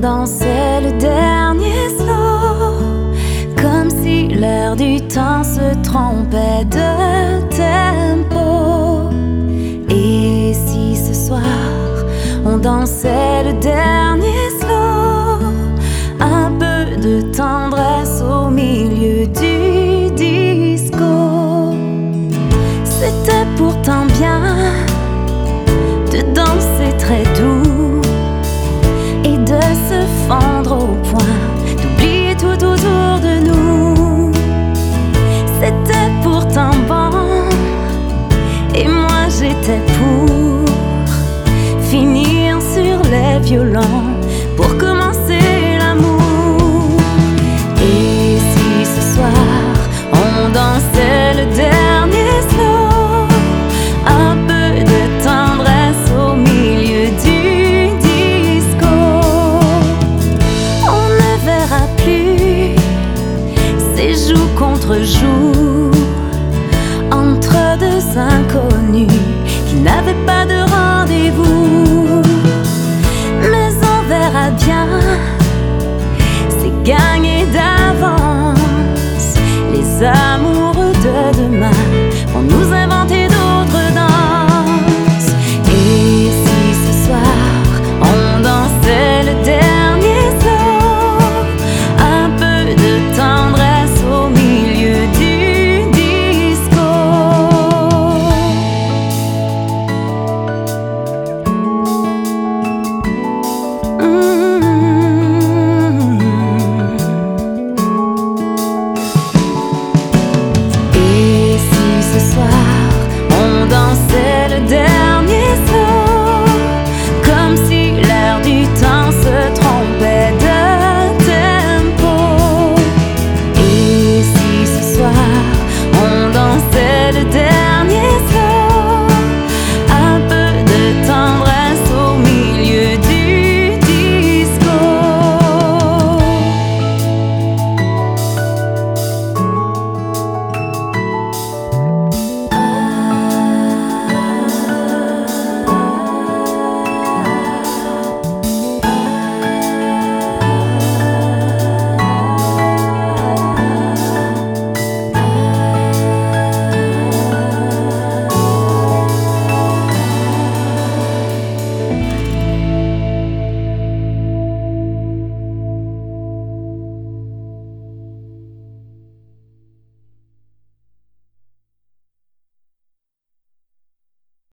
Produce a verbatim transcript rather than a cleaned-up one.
dansait le dernier slow, comme si l'air du temps se trompait de tempo. Et si ce soir on dansait le dernier slow, un peu de tendresse au milieu du disco. C'était pourtant bien de danser très doux et de se fendre au point, d'oublier tout autour de nous. C'était pourtant bon, et moi j'étais pour finir sur les violons pour commencer l'amour. Et si ce soir on dansait le dernier slow, un peu de tendresse au milieu du disco, on ne verra plus ces joues contre joues entre deux inconnus qui n'avaient pas de rendez-vous. Mais on verra bien, c'est gagné d'avance, les amours